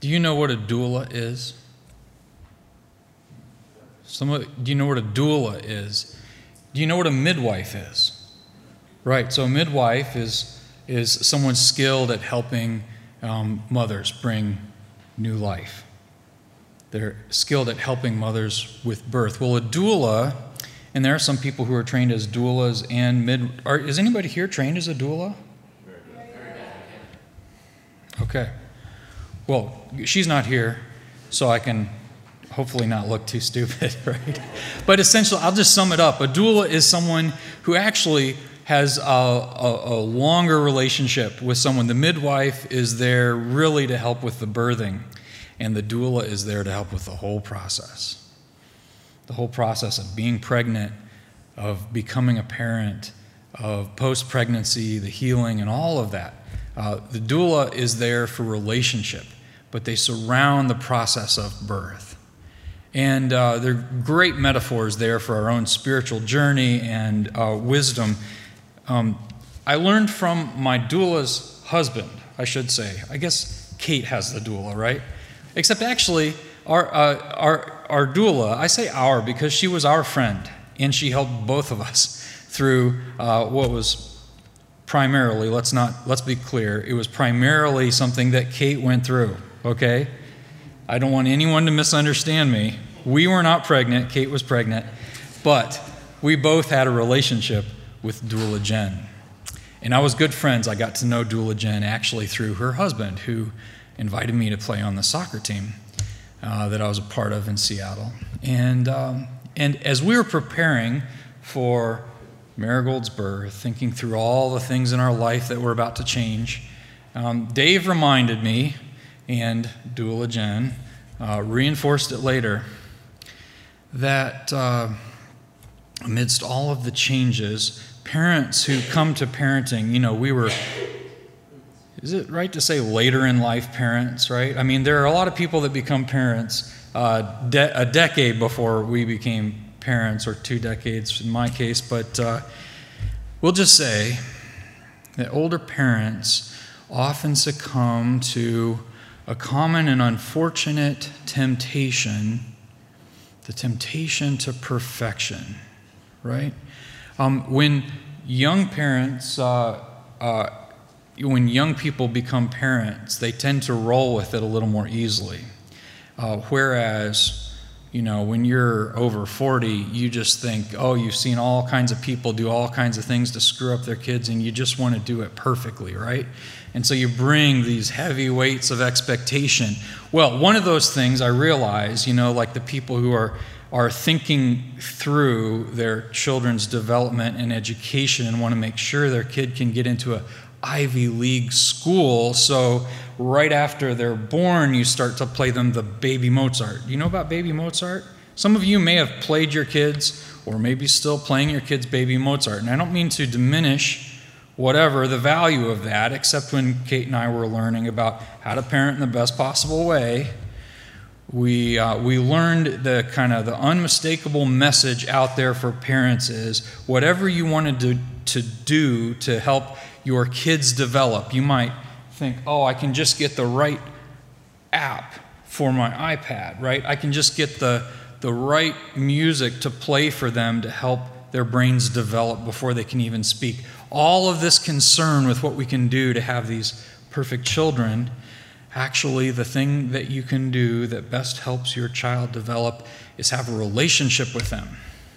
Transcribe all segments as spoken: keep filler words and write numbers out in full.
Do you know what a doula is? Some of, do you know what a doula is? Do you know what a midwife is? Right, so a midwife is, is someone skilled at helping um, mothers bring new life. They're skilled at helping mothers with birth. Well, a doula, and there are some people who are trained as doulas and mid... Are, is anybody here trained as a doula? Okay. Well, she's not here, so I can hopefully not look too stupid, right? But essentially, I'll just sum it up. A doula is someone who actually has a, a, a longer relationship with someone. The midwife is there really to help with the birthing, and the doula is there to help with the whole process. The whole process of being pregnant, of becoming a parent, of post-pregnancy, the healing, and all of that. Uh, the doula is there for relationship, but they surround the process of birth. And uh, they're great metaphors there for our own spiritual journey and uh, wisdom. Um, I learned from my doula's husband, I should say. I guess Kate has the doula, right? Except actually, our, uh, our, our doula, I say our because she was our friend, and she helped both of us through uh, what was primarily, let's not, let's be clear, it was primarily something that Kate went through, okay? I don't want anyone to misunderstand me. We were not pregnant, Kate was pregnant, but we both had a relationship with Doula Jen. And I was good friends. I got to know Doula Jen actually through her husband, who invited me to play on the soccer team uh, that I was a part of in Seattle. And, um, and as we were preparing for Marigold's birth, thinking through all the things in our life that were about to change, um, Dave reminded me, and Doula Jen uh, reinforced it later, that uh, amidst all of the changes, parents who come to parenting, you know, we were, is it right to say later in life parents, right? I mean, there are a lot of people that become parents uh, de- a decade before we became parents, or two decades in my case, but uh, we'll just say that older parents often succumb to a common and unfortunate temptation, the temptation to perfection, right? Um, when young parents, uh, uh, when young people become parents, they tend to roll with it a little more easily, uh, whereas you know, when you're over forty, you just think, oh, you've seen all kinds of people do all kinds of things to screw up their kids, and you just want to do it perfectly, right? And so you bring these heavy weights of expectation. Well, one of those things I realize, you know, like the people who are, are thinking through their children's development and education and want to make sure their kid can get into a Ivy League school, so right after they're born, you start to play them the Baby Mozart. You know about Baby Mozart? Some of you may have played your kids, or maybe still playing your kids Baby Mozart. And I don't mean to diminish whatever the value of that, except when Kate and I were learning about how to parent in the best possible way, we uh, we learned the kind of the unmistakable message out there for parents is whatever you wanted to, to do to help your kids develop. You might think, oh, I can just get the right app for my iPad, right? I can just get the, the right music to play for them to help their brains develop before they can even speak. All of this concern with what we can do to have these perfect children, actually the thing that you can do that best helps your child develop is have a relationship with them.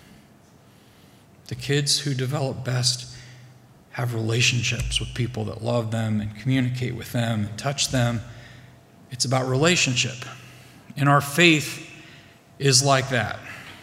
The kids who develop best have relationships with people that love them and communicate with them and touch them. It's about relationship. And our faith is like that.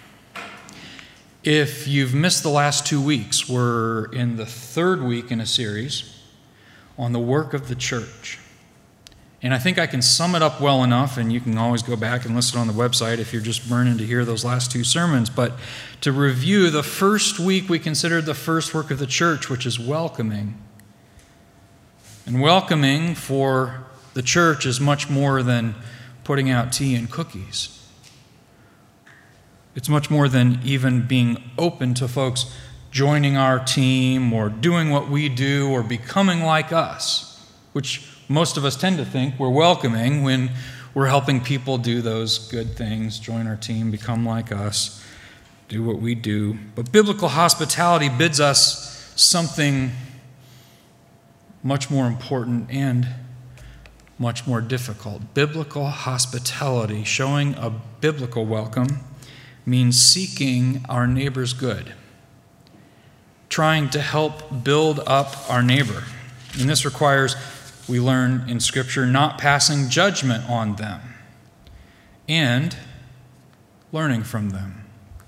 If you've missed the last two weeks, we're in the third week in a series on the work of the church. And I think I can sum it up well enough, and you can always go back and listen on the website if you're just burning to hear those last two sermons. But to review, the first week we considered the first work of the church, which is welcoming. And welcoming for the church is much more than putting out tea and cookies. It's much more than even being open to folks joining our team or doing what we do or becoming like us, which most of us tend to think we're welcoming when We're helping people do those good things, join our team, become like us, do what we do. But biblical hospitality bids us something much more important and much more difficult. Biblical hospitality, showing a biblical welcome, means seeking our neighbor's good, trying to help build up our neighbor. And this requires, we learn in Scripture, not passing judgment on them and learning from them.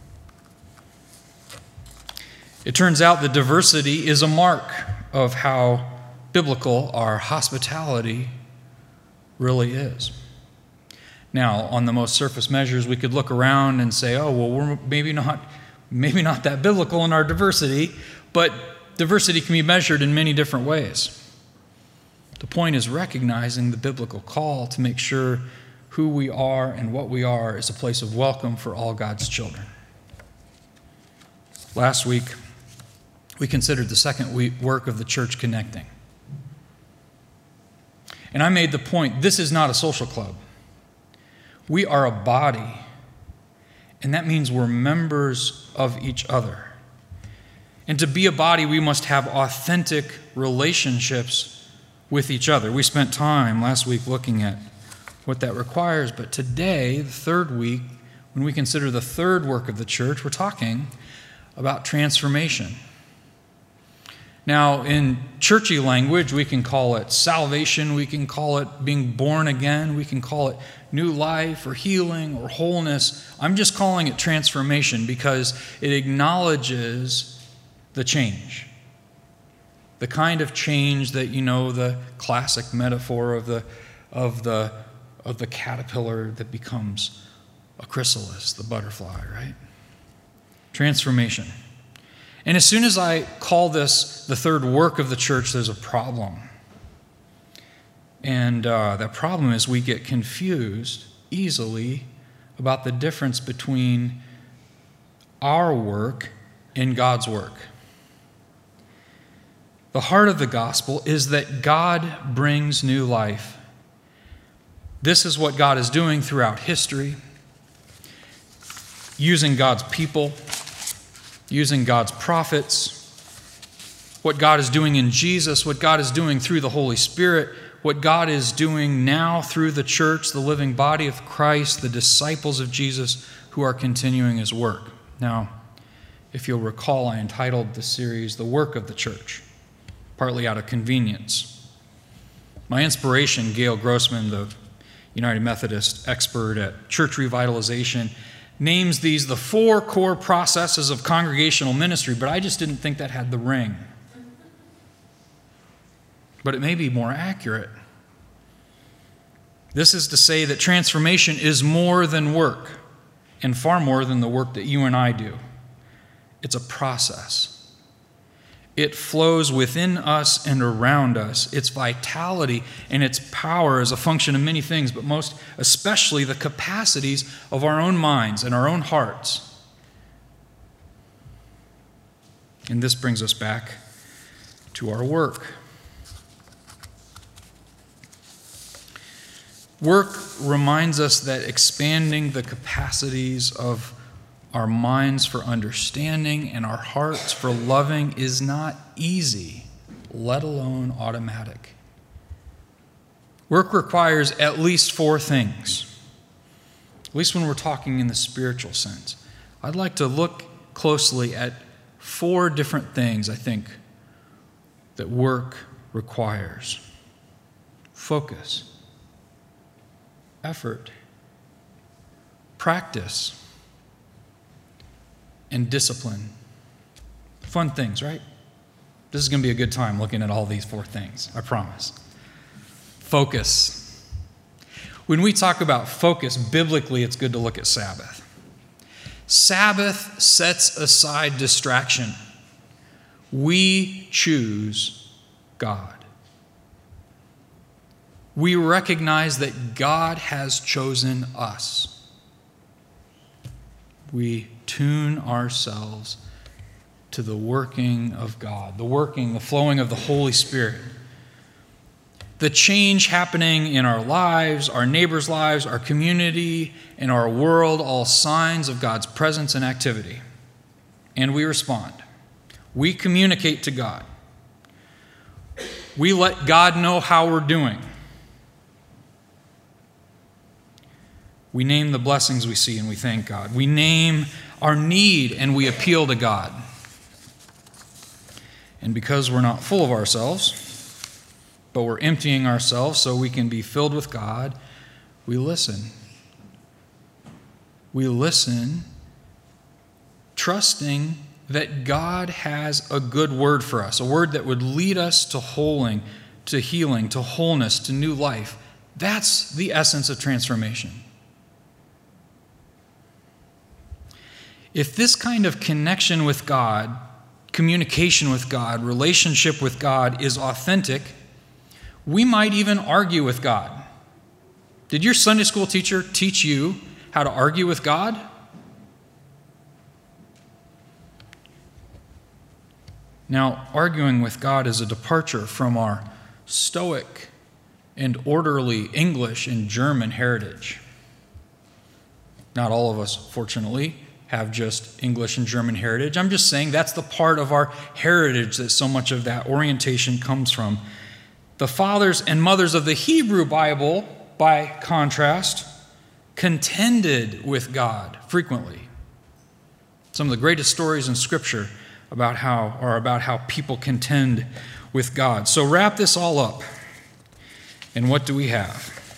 It turns out that diversity is a mark of how biblical our hospitality really is. Now, on the most surface measures, we could look around and say, oh, well, we're maybe not, maybe not that biblical in our diversity, but diversity can be measured in many different ways. The point is recognizing the biblical call to make sure who we are and what we are is a place of welcome for all God's children. Last week, we considered the second work of the church, connecting. And I made the point, this is not a social club. We are a body, and that means we're members of each other. And to be a body, we must have authentic relationships with each other. We spent time last week looking at what that requires, but today, the third week, when we consider the third work of the church, we're talking about transformation. Now, in churchy language, we can call it salvation, we can call it being born again, we can call it new life or healing or wholeness. I'm just calling it transformation because it acknowledges the change. The kind of change that, you know, the classic metaphor of the of the of the caterpillar that becomes a chrysalis, the butterfly, right? Transformation. And as soon as I call this the third work of the church, there's a problem. And uh, that problem is we get confused easily about the difference between our work and God's work. The heart of the gospel is that God brings new life. This is what God is doing throughout history, using God's people, using God's prophets, what God is doing in Jesus, what God is doing through the Holy Spirit, what God is doing now through the church, the living body of Christ, the disciples of Jesus who are continuing his work. Now, if you'll recall, I entitled the series The Work of the Church, partly out of convenience. My inspiration, Gail Grossman, the United Methodist expert at church revitalization, names these the four core processes of congregational ministry, but I just didn't think that had the ring. But it may be more accurate. This is to say that transformation is more than work, and far more than the work that you and I do. It's a process. It flows within us and around us. Its vitality and its power is a function of many things, but most especially the capacities of our own minds and our own hearts. And this brings us back to our work. Work reminds us that expanding the capacities of our minds for understanding and our hearts for loving is not easy, let alone automatic. Work requires at least four things, at least when we're talking in the spiritual sense. I'd like to look closely at four different things, I think, that work requires. Focus, effort, practice, and discipline. Fun things, right? This is going to be a good time looking at all these four things, I promise. Focus. When we talk about focus, biblically, it's good to look at Sabbath. Sabbath sets aside distraction. We choose God. We recognize that God has chosen us. We tune ourselves to the working of God, the working, the flowing of the Holy Spirit. The the change happening in our lives, our neighbors' lives, our community, and our world, all signs of God's presence and activity. And we respond. We communicate to God. We let God know how we're doing. We name the blessings we see and we thank God. We name our need and we appeal to God. And because we're not full of ourselves, but we're emptying ourselves so we can be filled with God, we listen. We listen, trusting that God has a good word for us, a word that would lead us to wholing, to healing, to wholeness, to new life. That's the essence of transformation. If this kind of connection with God, communication with God, relationship with God is authentic, we might even argue with God. Did your Sunday school teacher teach you how to argue with God? Now, arguing with God is a departure from our stoic and orderly English and German heritage. Not all of us, fortunately, have just English and German heritage. I'm just saying that's the part of our heritage that so much of that orientation comes from. The fathers and mothers of the Hebrew Bible, by contrast, contended with God frequently. Some of the greatest stories in Scripture about how are about how people contend with God. So wrap this all up. And what do we have?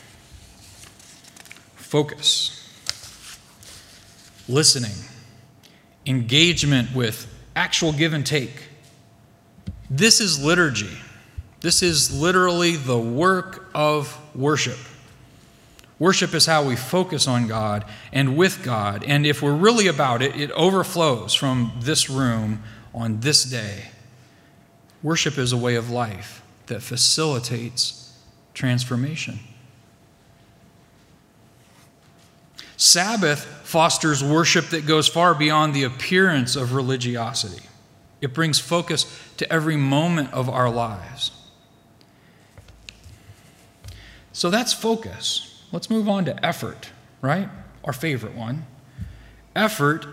Focus. Listening, engagement with actual give and take. This is liturgy. This is literally the work of worship. Worship is how we focus on God and with God. And if we're really about it, it overflows from this room on this day. Worship is a way of life that facilitates transformation. Sabbath fosters worship that goes far beyond the appearance of religiosity. It brings focus to every moment of our lives. So that's focus. Let's move on to effort, right? Our favorite one. Effort.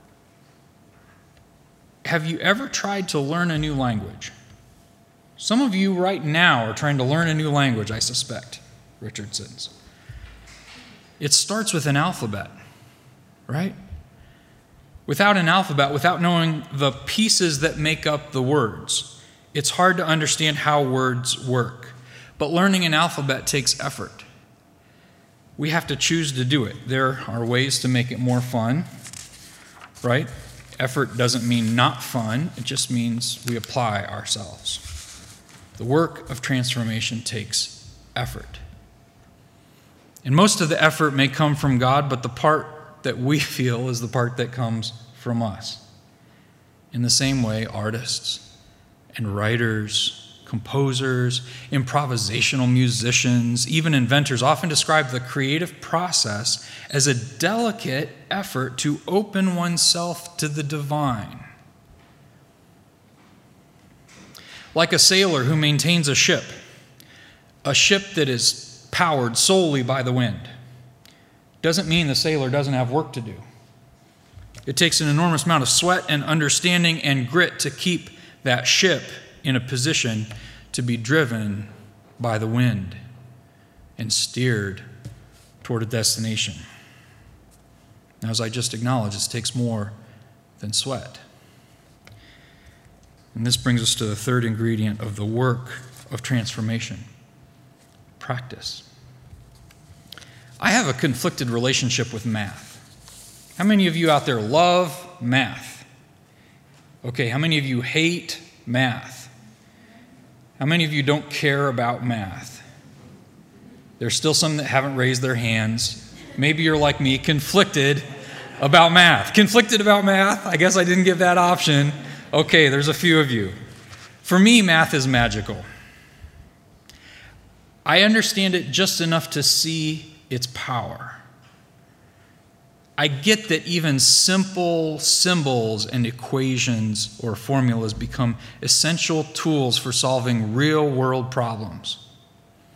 Have you ever tried to learn a new language? Some of you right now are trying to learn a new language, I suspect, Richardson's. It starts with an alphabet, right? Without an alphabet, without knowing the pieces that make up the words, it's hard to understand how words work. But learning an alphabet takes effort. We have to choose to do it. There are ways to make it more fun, right? Effort doesn't mean not fun. It just means we apply ourselves. The work of transformation takes effort. And most of the effort may come from God, but the part that we feel is the part that comes from us. In the same way, artists and writers, composers, improvisational musicians, even inventors often describe the creative process as a delicate effort to open oneself to the divine. Like a sailor who maintains a ship, a ship that is powered solely by the wind, doesn't mean the sailor doesn't have work to do. It takes an enormous amount of sweat and understanding and grit to keep that ship in a position to be driven by the wind and steered toward a destination. Now, as I just acknowledged, this takes more than sweat. And this brings us to the third ingredient of the work of transformation: practice. I have a conflicted relationship with math. How many of you out there love math? Okay, how many of you hate math? How many of you don't care about math? There's still some that haven't raised their hands. Maybe you're like me, conflicted about math. Conflicted about math? I guess I didn't give that option. Okay, there's a few of you. For me, math is magical. I understand it just enough to see its power. I get that even simple symbols and equations or formulas become essential tools for solving real-world problems.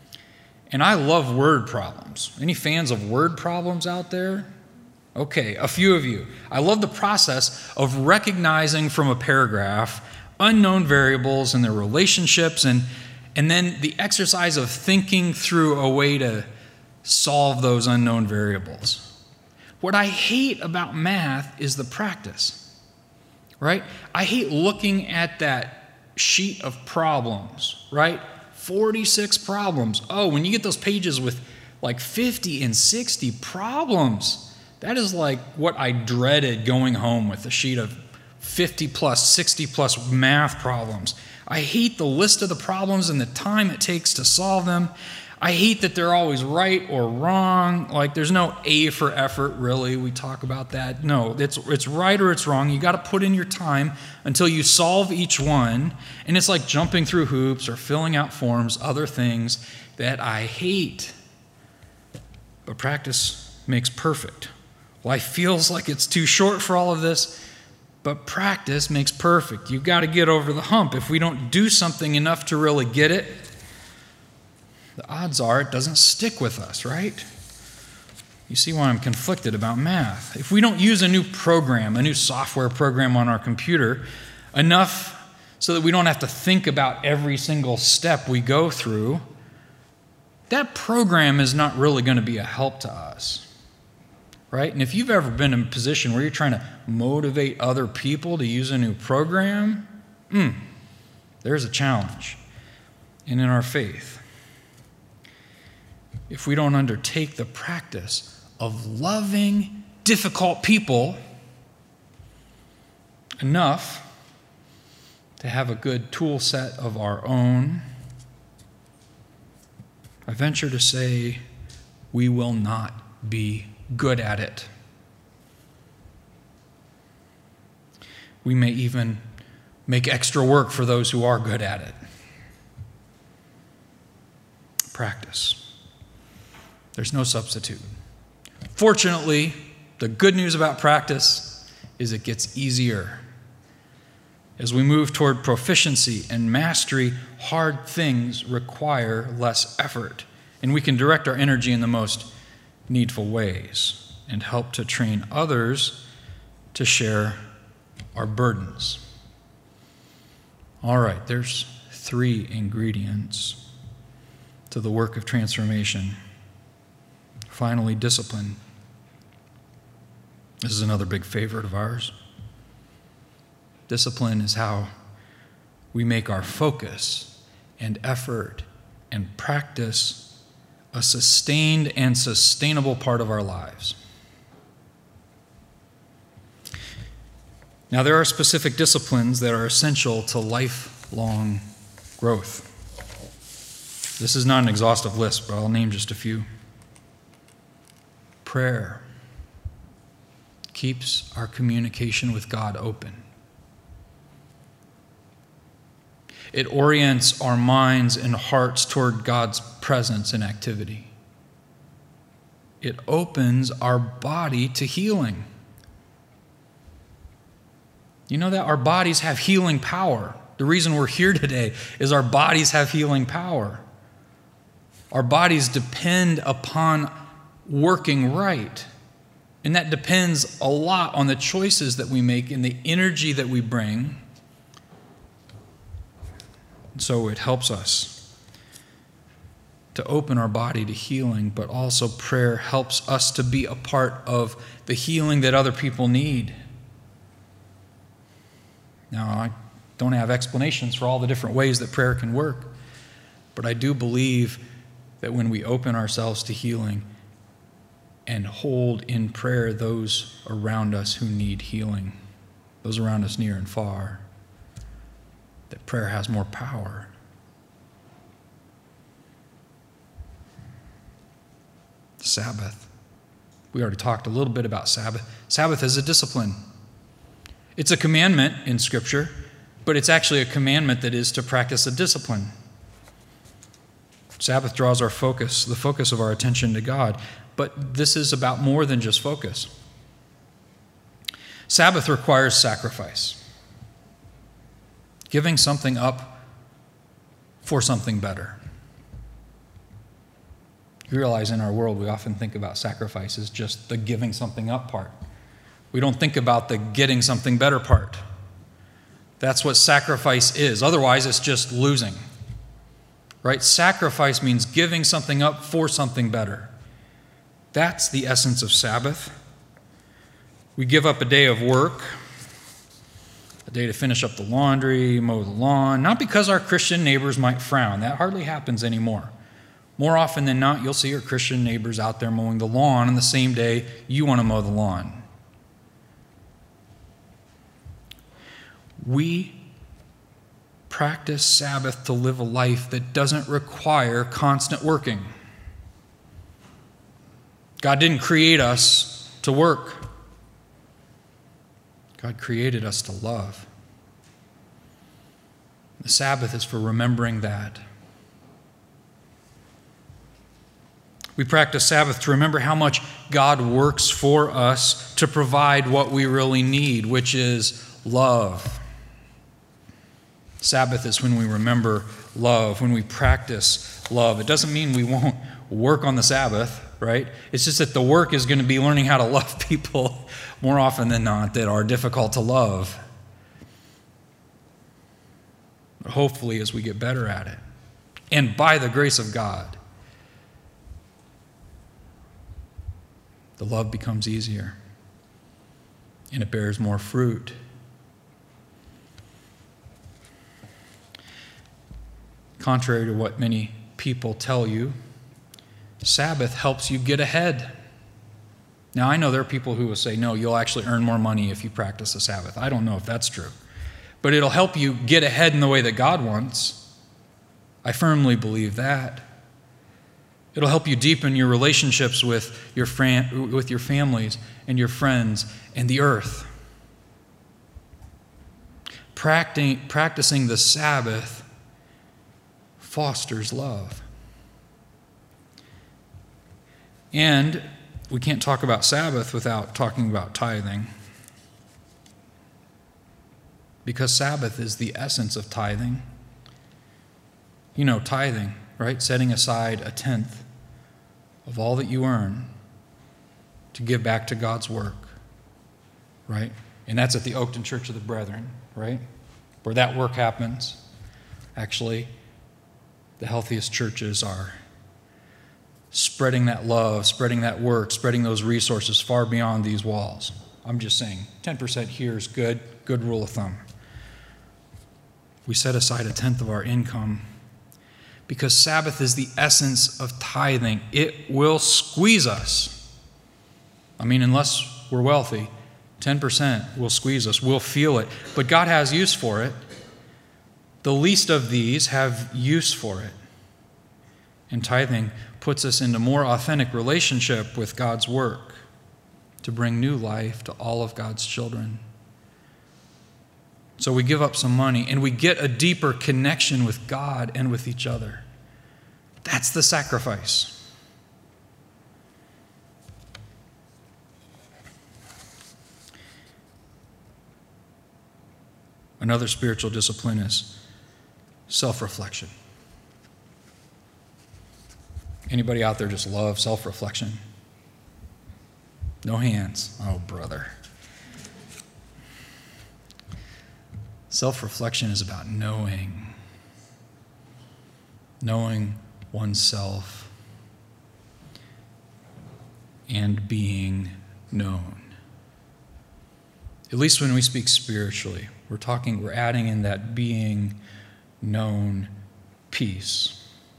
And I love word problems. Any fans of word problems out there? Okay, a few of you. I love the process of recognizing from a paragraph unknown variables and their relationships, and, and then the exercise of thinking through a way to solve those unknown variables. What I hate about math is the practice, right? I hate looking at that sheet of problems, right? forty-six problems. Oh, when you get those pages with like fifty and sixty problems, that is like what I dreaded going home with, a sheet of fifty plus, sixty plus math problems. I hate the list of the problems and the time it takes to solve them. I hate that they're always right or wrong. Like there's no A for effort, really. We talk about that. No, it's it's right or it's wrong. You got to put in your time until you solve each one. And it's like jumping through hoops or filling out forms, other things that I hate. But practice makes perfect. Life feels like it's too short for all of this, but practice makes perfect. You've got to get over the hump. If we don't do something enough to really get it, the odds are it doesn't stick with us, right? You see why I'm conflicted about math. If we don't use a new program, a new software program on our computer, enough so that we don't have to think about every single step we go through, that program is not really going to be a help to us, right? And if you've ever been in a position where you're trying to motivate other people to use a new program, mm, there's a challenge. And in our faith, if we don't undertake the practice of loving difficult people enough to have a good tool set of our own, I venture to say we will not be good at it. We may even make extra work for those who are good at it. Practice. There's no substitute. Fortunately, the good news about practice is it gets easier. As we move toward proficiency and mastery, hard things require less effort, and we can direct our energy in the most needful ways and help to train others to share our burdens. All right, there's three ingredients to the work of transformation. Finally, discipline. This is another big favorite of ours. Discipline is how we make our focus and effort and practice a sustained and sustainable part of our lives. Now, there are specific disciplines that are essential to lifelong growth. This is not an exhaustive list, but I'll name just a few. Prayer keeps our communication with God open. It orients our minds and hearts toward God's presence and activity. It opens our body to healing. You know that our bodies have healing power. The reason we're here today is our bodies have healing power. Our bodies depend upon working right. And that depends a lot on the choices that we make and the energy that we bring. And so it helps us to open our body to healing, but also prayer helps us to be a part of the healing that other people need. Now, I don't have explanations for all the different ways that prayer can work, but I do believe that when we open ourselves to healing and hold in prayer those around us who need healing, those around us near and far, that prayer has more power. Sabbath. We already talked a little bit about Sabbath. Sabbath is a discipline. It's a commandment in Scripture, but it's actually a commandment that is to practice a discipline. Sabbath draws our focus, the focus of our attention to God. But this is about more than just focus. Sabbath requires sacrifice. Giving something up for something better. You realize in our world, we often think about sacrifice as just the giving something up part. We don't think about the getting something better part. That's what sacrifice is. Otherwise, it's just losing. Right? Sacrifice means giving something up for something better. That's the essence of Sabbath. We give up a day of work, a day to finish up the laundry, mow the lawn, not because our Christian neighbors might frown. That hardly happens anymore. More often than not, you'll see your Christian neighbors out there mowing the lawn on the same day you want to mow the lawn. We practice Sabbath to live a life that doesn't require constant working. God didn't create us to work. God created us to love. The Sabbath is for remembering that. We practice Sabbath to remember how much God works for us to provide what we really need, which is love. Sabbath is when we remember love, when we practice love. It doesn't mean we won't work on the Sabbath, right? It's just that the work is going to be learning how to love people more often than not that are difficult to love. But hopefully, as we get better at it, and by the grace of God, the love becomes easier and it bears more fruit. Contrary to what many people tell you, Sabbath helps you get ahead. Now, I know there are people who will say, no, you'll actually earn more money if you practice the Sabbath. I don't know if that's true. But it'll help you get ahead in the way that God wants. I firmly believe that. It'll help you deepen your relationships with your, fran- with your families and your friends and the earth. Practicing, practicing the Sabbath fosters love. And we can't talk about Sabbath without talking about tithing. Because Sabbath is the essence of tithing. You know, tithing, right? Setting aside a tenth of all that you earn to give back to God's work, right? And that's at the Oakton Church of the Brethren, right? Where that work happens. Actually, the healthiest churches are spreading that love, spreading that work, spreading those resources far beyond these walls. I'm just saying, ten percent here is good, good rule of thumb. We set aside a tenth of our income because Sabbath is the essence of tithing. It will squeeze us. I mean, unless we're wealthy, ten percent will squeeze us. We'll feel it. But God has use for it. The least of these have use for it. And tithing puts us into more authentic relationship with God's work to bring new life to all of God's children. So we give up some money and we get a deeper connection with God and with each other. That's the sacrifice. Another spiritual discipline is self-reflection. Anybody out there just love self-reflection? No hands. Oh, brother. Self-reflection is about knowing. Knowing oneself and being known. At least when we speak spiritually, we're talking, we're adding in that being known piece.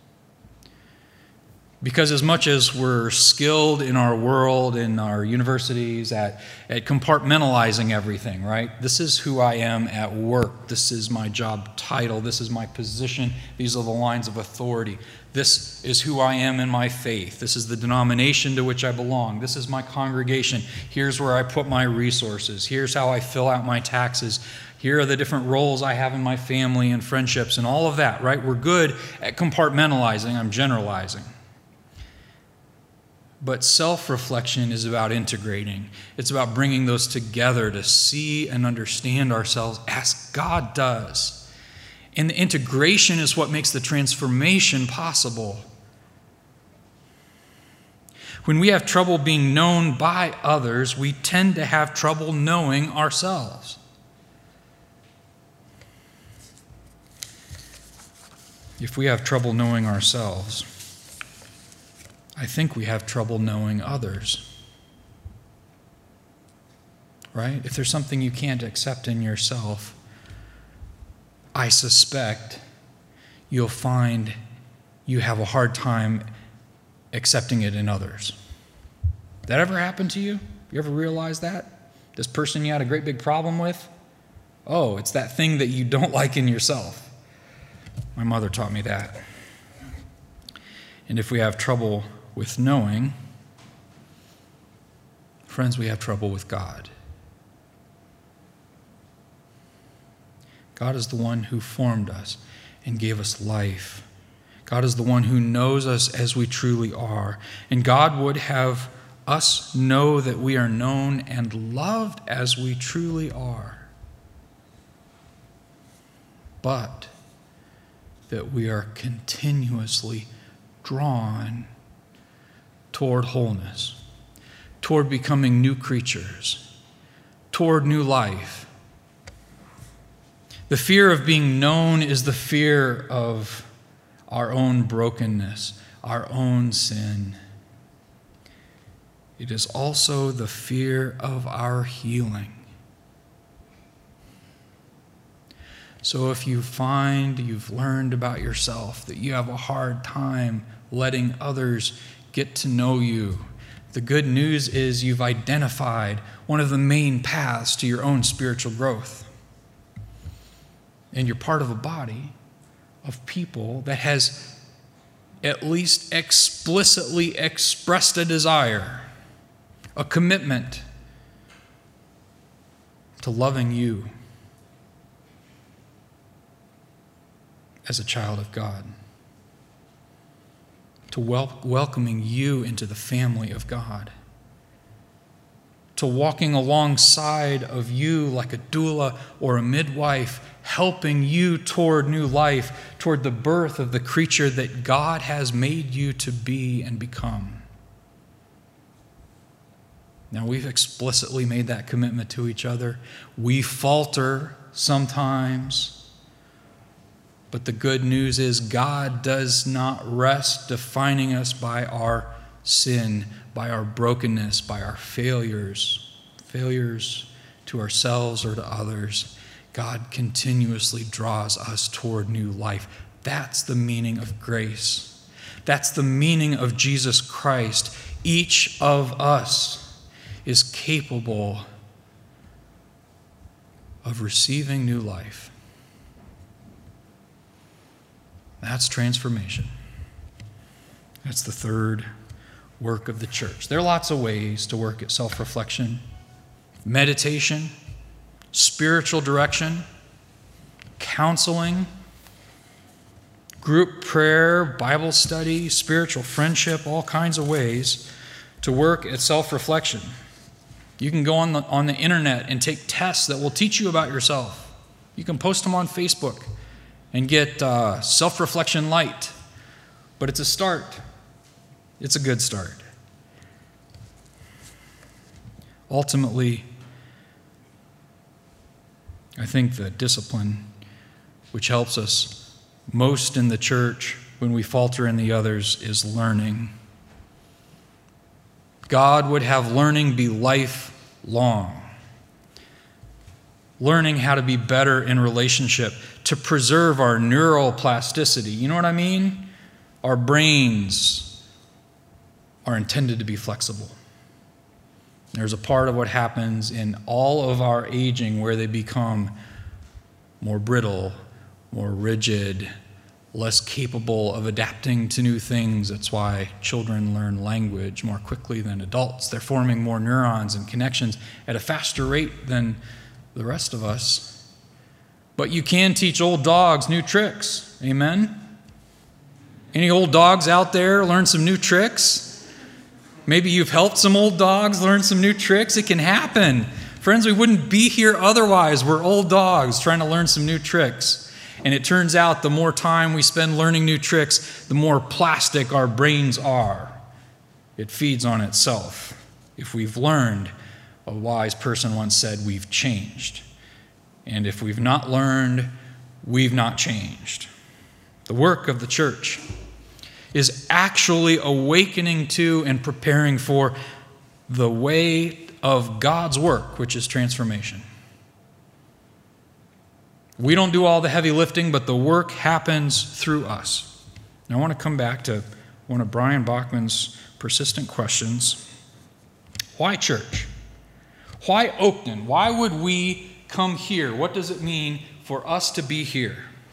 Because as much as we're skilled in our world, in our universities, at, at compartmentalizing everything, right? This is who I am at work. This is my job title. This is my position. These are the lines of authority. This is who I am in my faith. This is the denomination to which I belong. This is my congregation. Here's where I put my resources. Here's how I fill out my taxes. Here are the different roles I have in my family and friendships and all of that, right? We're good at compartmentalizing. I'm generalizing. But self-reflection is about integrating. It's about bringing those together to see and understand ourselves as God does. And the integration is what makes the transformation possible. When we have trouble being known by others, we tend to have trouble knowing ourselves. If we have trouble knowing ourselves, I think we have trouble knowing others. Right? If there's something you can't accept in yourself, I suspect you'll find you have a hard time accepting it in others. That ever happened to you? You ever realize that? This person you had a great big problem with? Oh, it's that thing that you don't like in yourself. My mother taught me that. And if we have trouble with knowing, friends, we have trouble with God. God is the one who formed us and gave us life. God is the one who knows us as we truly are. And God would have us know that we are known and loved as we truly are. But that we are continuously drawn toward wholeness, toward becoming new creatures, toward new life. The fear of being known is the fear of our own brokenness, our own sin. It is also the fear of our healing. So if you find you've learned about yourself, that you have a hard time letting others get to know you, the good news is you've identified one of the main paths to your own spiritual growth. And you're part of a body of people that has at least explicitly expressed a desire, a commitment to loving you as a child of God, to wel- welcoming you into the family of God, to walking alongside of you like a doula or a midwife, helping you toward new life, toward the birth of the creature that God has made you to be and become. Now, we've explicitly made that commitment to each other. We falter sometimes, but the good news is God does not rest defining us by our sin, by our brokenness, by our failures, failures to ourselves or to others. God continuously draws us toward new life. That's the meaning of grace. That's the meaning of Jesus Christ. Each of us is capable of receiving new life. That's transformation. That's the third work of the church. There are lots of ways to work at self-reflection, meditation, spiritual direction, counseling, group prayer, Bible study, spiritual friendship, all kinds of ways to work at self-reflection. You can go on the, on the internet and take tests that will teach you about yourself. You can post them on Facebook and get uh, self-reflection light. But it's a start. It's a good start. Ultimately, I think the discipline which helps us most in the church when we falter in the others is learning. God would have learning be lifelong. Learning how to be better in relationship, to preserve our neuroplasticity. You know what I mean? Our brains are intended to be flexible. There's a part of what happens in all of our aging where they become more brittle, more rigid, less capable of adapting to new things. That's why children learn language more quickly than adults. They're forming more neurons and connections at a faster rate than the rest of us. But you can teach old dogs new tricks. Amen? Any old dogs out there learn some new tricks? Maybe you've helped some old dogs learn some new tricks. It can happen. Friends, we wouldn't be here otherwise. We're old dogs trying to learn some new tricks. And it turns out the more time we spend learning new tricks, the more plastic our brains are. it feeds on itself. If we've learned, a wise person once said, we've changed. And if we've not learned, we've not changed. The work of the church is actually awakening to and preparing for the way of God's work, which is transformation. We don't do all the heavy lifting, but the work happens through us. Now, I want to come back to one of Brian Bachman's persistent questions. Why church? Why Oakton? Why would we come here? What does it mean for us to be here?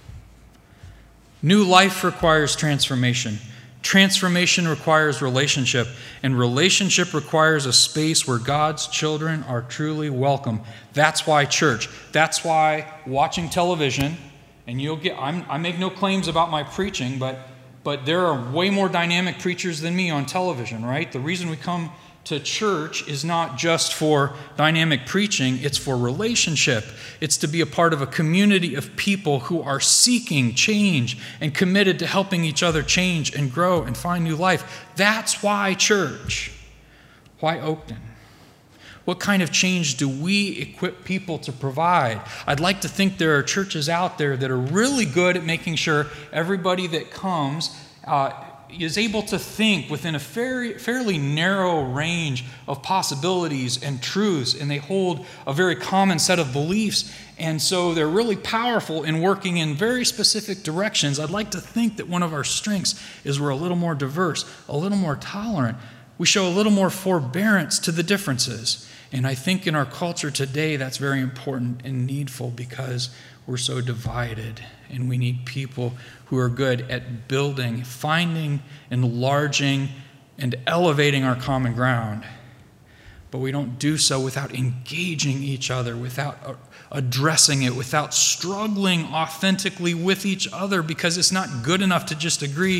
New life requires transformation. Transformation requires relationship, and relationship requires a space where God's children are truly welcome. That's why church. That's why watching television, and you'll get, I'm, I make no claims about my preaching, but, but there are way more dynamic preachers than me on television, right? The reason we come to church is not just for dynamic preaching, it's for relationship. It's to be a part of a community of people who are seeking change and committed to helping each other change and grow and find new life. That's why church. Why Oakton? What kind of change do we equip people to provide? I'd like to think there are churches out there that are really good at making sure everybody that comes uh, is able to think within a fairly, fairly narrow range of possibilities and truths, and they hold a very common set of beliefs, and so they're really powerful in working in very specific directions. I'd like to think that one of our strengths is we're a little more diverse, a little more tolerant. We show a little more forbearance to the differences, and I think in our culture today that's very important and needful because we're so divided, and we need people who are good at building, finding, enlarging, and elevating our common ground. But we don't do so without engaging each other, without addressing it, without struggling authentically with each other, because it's not good enough to just agree,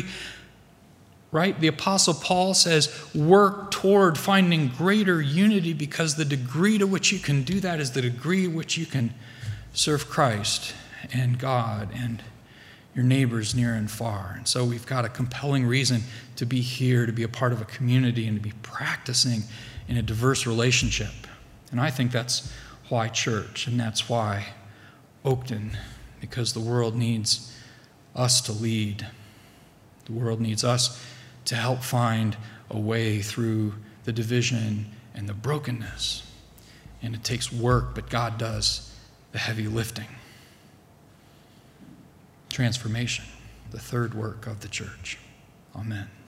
right? The Apostle Paul says, work toward finding greater unity, because the degree to which you can do that is the degree to which you can serve Christ and God and your neighbors near and far. And so we've got a compelling reason to be here, to be a part of a community, and to be practicing in a diverse relationship. And I think that's why church, and that's why Oakton, because the world needs us to lead. The world needs us to help find a way through the division and the brokenness. And it takes work, but God does the heavy lifting. Transformation, the third work of the church. Amen.